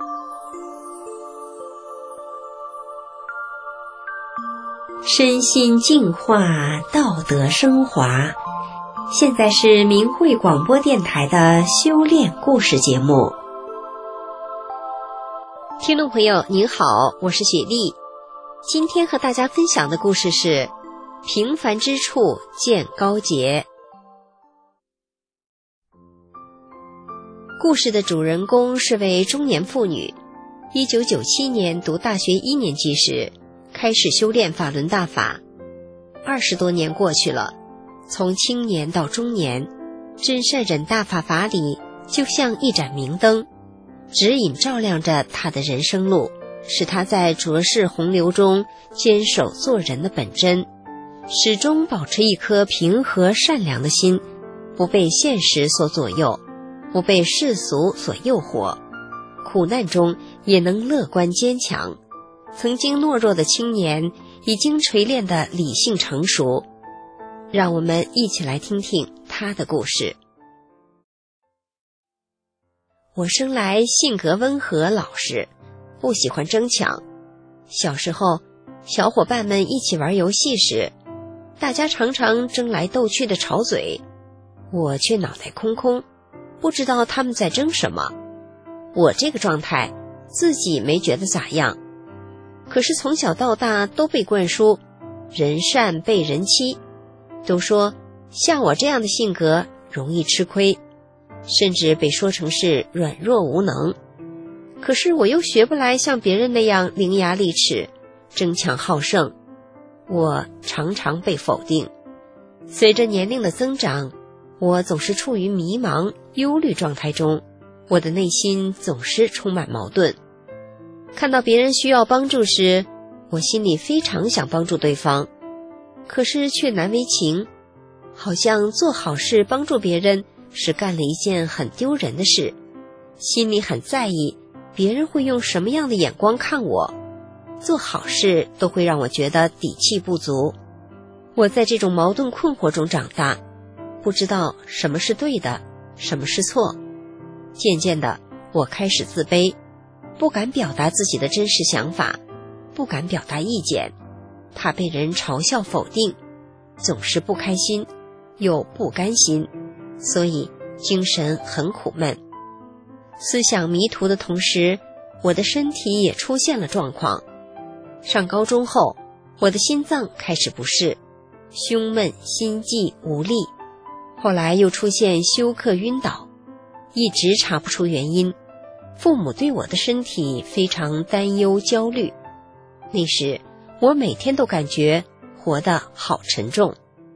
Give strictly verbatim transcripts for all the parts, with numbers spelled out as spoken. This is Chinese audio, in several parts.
身心净化，道德升华。现在是明慧广播电台的修炼故事节目。 听众朋友您好，我是雪莉。今天和大家分享的故事是平凡之处见高洁。故事的主人公是位中年妇女，一九九七年读大学一年级时开始修炼法轮大法。二十多年过去了，从青年到中年，真善忍大法法理就像一盏明灯，指引照亮着他的人生路，使他在浊世洪流中坚守做人的本真，始终保持一颗平和善良的心，不被现实所左右，不被世俗所诱惑，苦难中也能乐观坚强。曾经懦弱的青年已经锤炼的理性成熟。让我们一起来听听他的故事。我生来性格温和老实，不喜欢争抢。小时候，小伙伴们一起玩游戏时，大家常常争来斗去的吵嘴，我却脑袋空空，不知道他们在争什么。我这个状态自己没觉得咋样，可是从小到大都被灌输人善被人欺，都说像我这样的性格容易吃亏，甚至被说成是软弱无能。可是我又学不来像别人那样伶牙俐齿，争强好胜，我常常被否定。随着年龄的增长，我总是处于迷茫忧虑状态中，我的内心总是充满矛盾。看到别人需要帮助时，我心里非常想帮助对方，可是却难为情，好像做好事帮助别人是干了一件很丢人的事，心里很在意别人会用什么样的眼光看我，做好事都会让我觉得底气不足。我在这种矛盾困惑中长大，不知道什么是对的，什么是错。渐渐的，我开始自卑，不敢表达自己的真实想法，不敢表达意见，怕被人嘲笑否定，总是不开心又不甘心，所以精神很苦闷。思想迷途的同时，我的身体也出现了状况。上高中后，我的心脏开始不适，胸闷心悸无力，后来又出现休克晕倒，一直查不出原因。父母对我的身体非常担忧焦虑，那时我每天都感觉活得好沉重。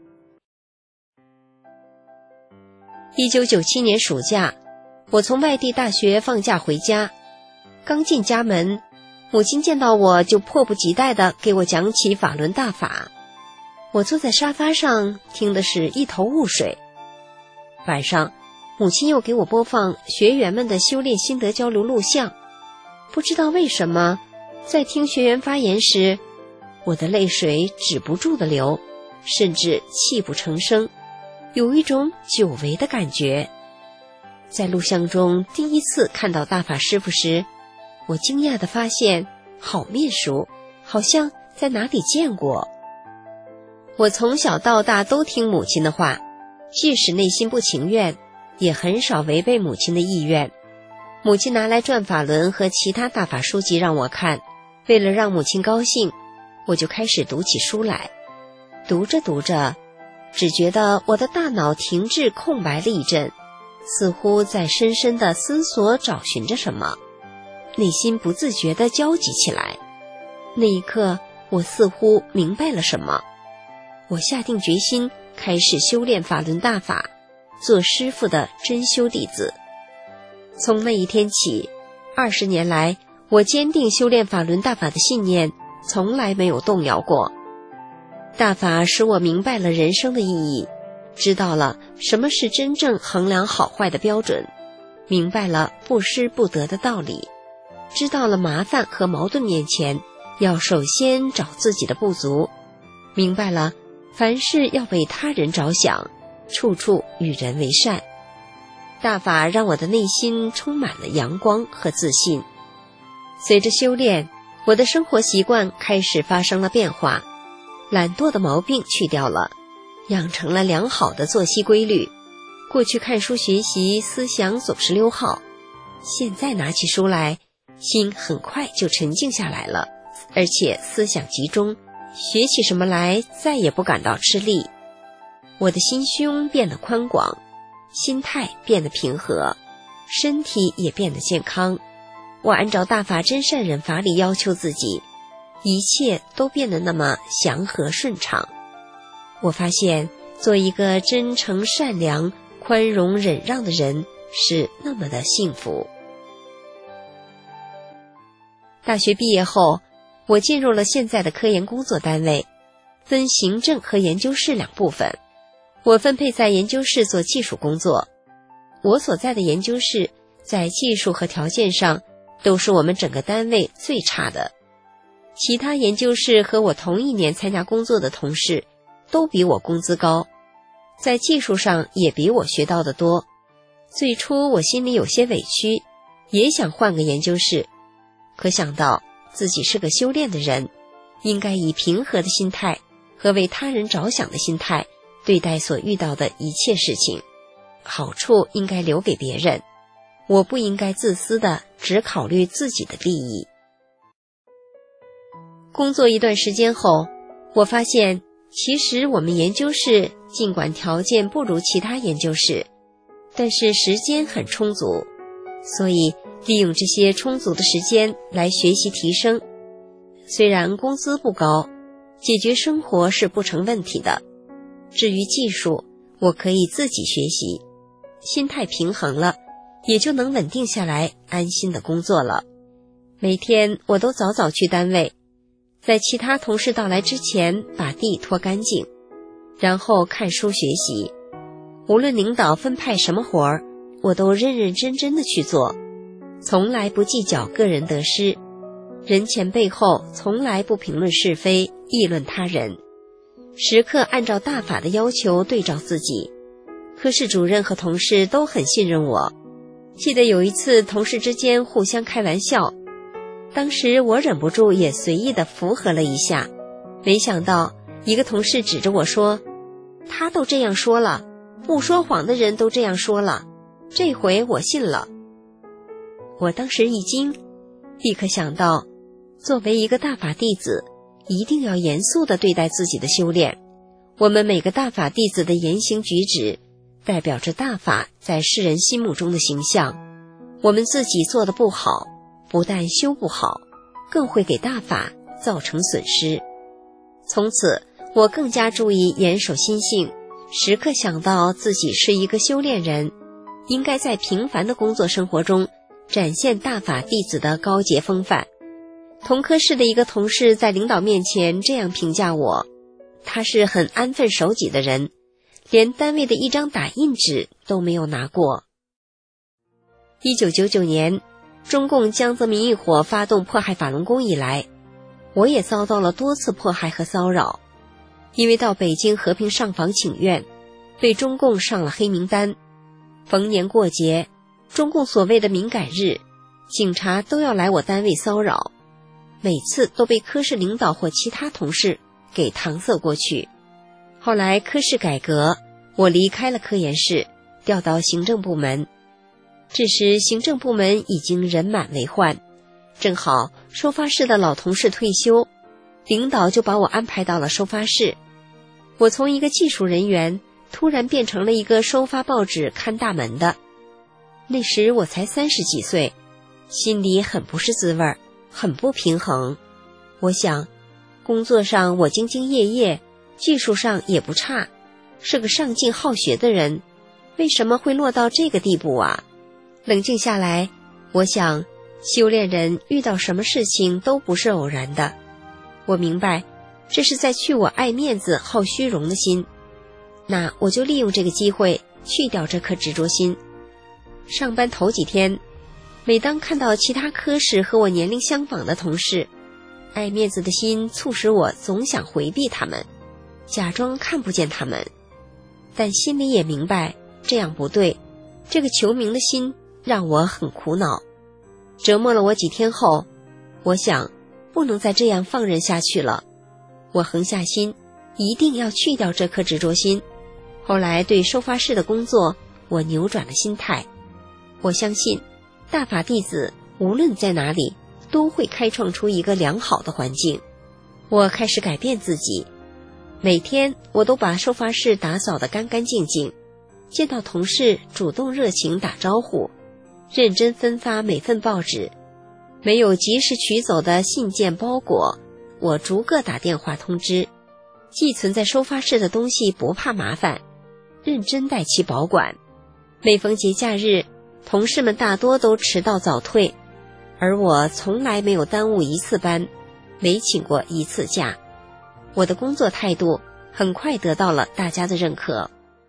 一九九七年暑假，我从外地大学放假回家，刚进家门，母亲见到我就迫不及待地给我讲起法轮大法。我坐在沙发上听的是一头雾水。晚上，母亲又给我播放学员们的修炼心得交流录像。不知道为什么，在听学员发言时，我的泪水止不住的流，甚至泣不成声，有一种久违的感觉。在录像中第一次看到大法师父时，我惊讶地发现好面熟，好像在哪里见过。我从小到大都听母亲的话，即使内心不情愿，也很少违背母亲的意愿。母亲拿来转法轮和其他大法书籍让我看，为了让母亲高兴，我就开始读起书来。读着读着，只觉得我的大脑停滞空白了一阵，似乎在深深地思索找寻着什么，内心不自觉地焦急起来。那一刻，我似乎明白了什么。我下定决心开始修炼法轮大法，做师父的真修弟子。从那一天起，二十年来，我坚定修炼法轮大法的信念从来没有动摇过。大法使我明白了人生的意义，知道了什么是真正衡量好坏的标准，明白了不失不得的道理，知道了麻烦和矛盾面前要首先找自己的不足，明白了凡事要为他人着想，处处与人为善。大法让我的内心充满了阳光和自信， 随着修炼，我的生活习惯开始发生了变化，懒惰的毛病去掉了，养成了良好的作息规律。过去看书学习，思想总是溜号，现在拿起书来，心很快就沉静下来了，而且思想集中，学起什么来再也不感到吃力。我的心胸变得宽广，心态变得平和，身体也变得健康。我按照大法真善忍法理要求自己，一切都变得那么祥和顺畅。我发现做一个真诚善良、宽容忍让的人是那么的幸福。大学毕业后，我进入了现在的科研工作单位，分行政和研究室两部分。我分配在研究室做技术工作。我所在的研究室在技术和条件上都是我们整个单位最差的。其他研究室和我同一年参加工作的同事都比我工资高，在技术上也比我学到的多。最初我心里有些委屈，也想换个研究室，可想到自己是个修炼的人，应该以平和的心态和为他人着想的心态对待所遇到的一切事情，好处应该留给别人，我不应该自私的只考虑自己的利益。工作一段时间后，我发现其实我们研究室尽管条件不如其他研究室，但是时间很充足，所以利用这些充足的时间来学习提升。虽然工资不高，解决生活是不成问题的。至于技术，我可以自己学习，心态平衡了，也就能稳定下来，安心的工作了。每天我都早早去单位，在其他同事到来之前把地拖干净，然后看书学习。无论领导分派什么活儿，我都认认真真的去做，从来不计较个人得失，人前背后从来不评论是非，议论他人，时刻按照大法的要求对照自己。科室主任和同事都很信任我。记得有一次同事之间互相开玩笑，当时我忍不住也随意地附和了一下，没想到一个同事指着我说，他都这样说了，不说谎的人都这样说了，这回我信了。我当时一惊，立刻想到，作为一个大法弟子，一定要严肃地对待自己的修炼。我们每个大法弟子的言行举止，代表着大法在世人心目中的形象。我们自己做得不好，不但修不好，更会给大法造成损失。从此，我更加注意严守心性，时刻想到自己是一个修炼人，应该在平凡的工作生活中展现大法弟子的高洁风范。同科室的一个同事在领导面前这样评价我，他是很安分守己的人，连单位的一张打印纸都没有拿过。一九九九年，中共江泽民一伙发动迫害法轮功以来，我也遭到了多次迫害和骚扰。因为到北京和平上访请愿，被中共上了黑名单。逢年过节，中共所谓的敏感日，警察都要来我单位骚扰，每次都被科室领导或其他同事给搪塞过去。后来科室改革，我离开了科研室，调到行政部门。这时行政部门已经人满为患，正好收发室的老同事退休，领导就把我安排到了收发室。我从一个技术人员突然变成了一个收发报纸看大门的。那时我才三十几岁，心里很不是滋味，很不平衡。我想，工作上我兢兢业业，技术上也不差，是个上进好学的人，为什么会落到这个地步啊？冷静下来，我想，修炼人遇到什么事情都不是偶然的。我明白，这是在去我爱面子好虚荣的心，那我就利用这个机会去掉这颗执着心。上班头几天，每当看到其他科室和我年龄相仿的同事，爱面子的心促使我总想回避他们，假装看不见他们，但心里也明白这样不对，这个求名的心让我很苦恼。折磨了我几天后， 我想，不能再这样放任下去了。我横下心，一定要去掉这颗执着心。后来对收发室的工作，我扭转了心态。我相信，大法弟子无论在哪里，都会开创出一个良好的环境。我开始改变自己，每天我都把收发室打扫得干干净净，见到同事主动热情打招呼，认真分发每份报纸。没有及时取走的信件包裹，我逐个打电话通知。寄存在收发室的东西不怕麻烦，认真待其保管。每逢节假日，同事们大多都迟到早退，而我从来没有耽误一次班，没请过一次假。我的工作态度很快得到了大家的认可。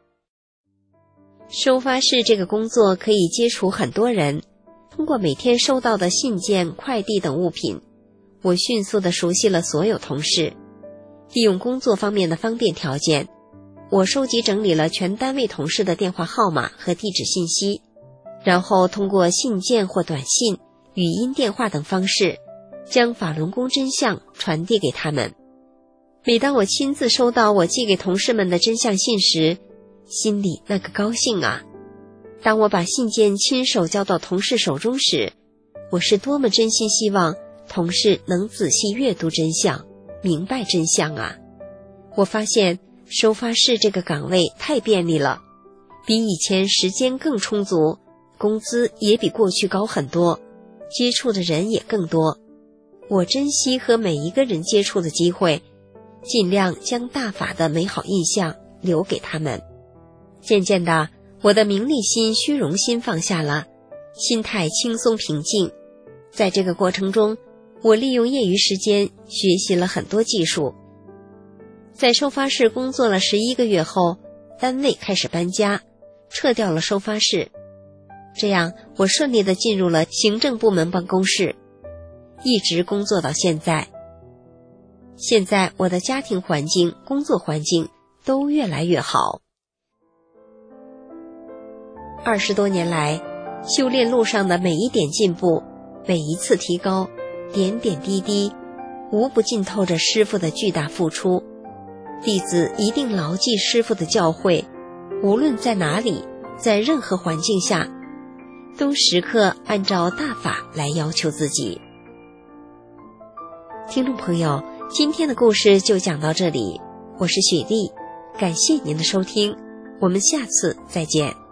收发室这个工作可以接触很多人，通过每天收到的信件、快递等物品，我迅速地熟悉了所有同事。利用工作方面的方便条件，我收集整理了全单位同事的电话号码和地址信息，然后通过信件或短信、语音电话等方式，将法轮功真相传递给他们。每当我亲自收到我寄给同事们的真相信时，心里那个高兴啊！当我把信件亲手交到同事手中时，我是多么真心希望同事能仔细阅读真相，明白真相啊！我发现收发室这个岗位太便利了，比以前时间更充足，工资也比过去高很多，接触的人也更多。我珍惜和每一个人接触的机会，尽量将大法的美好印象留给他们。渐渐的，我的名利心、虚荣心放下了，心态轻松平静。在这个过程中，我利用业余时间学习了很多技术。在收发室工作了十一个月后，单位开始搬家，撤掉了收发室。这样，我顺利地进入了行政部门办公室，一直工作到现在。现在我的家庭环境、工作环境都越来越好。二十多年来，修炼路上的每一点进步，每一次提高，点点滴滴，无不浸透着师父的巨大付出。弟子一定牢记师父的教诲，无论在哪里，在任何环境下，都时刻按照大法来要求自己。听众朋友，今天的故事就讲到这里，我是雪莉，感谢您的收听，我们下次再见。